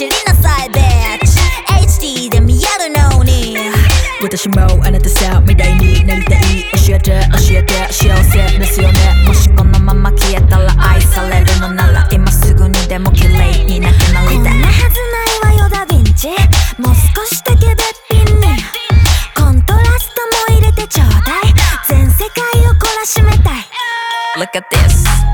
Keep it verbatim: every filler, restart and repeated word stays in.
知りなさい bitch エイチディー で見えるのに私もあなたさんみたいになりたい教えて教えて幸せですよねもしこのまま消えたら愛されるのなら今すぐにでも綺麗になくなりたいこんなはずないわよダヴィンチもう少しだけべっぴんにコントラストも入れてちょうだい全世界を懲らしめたい Look at this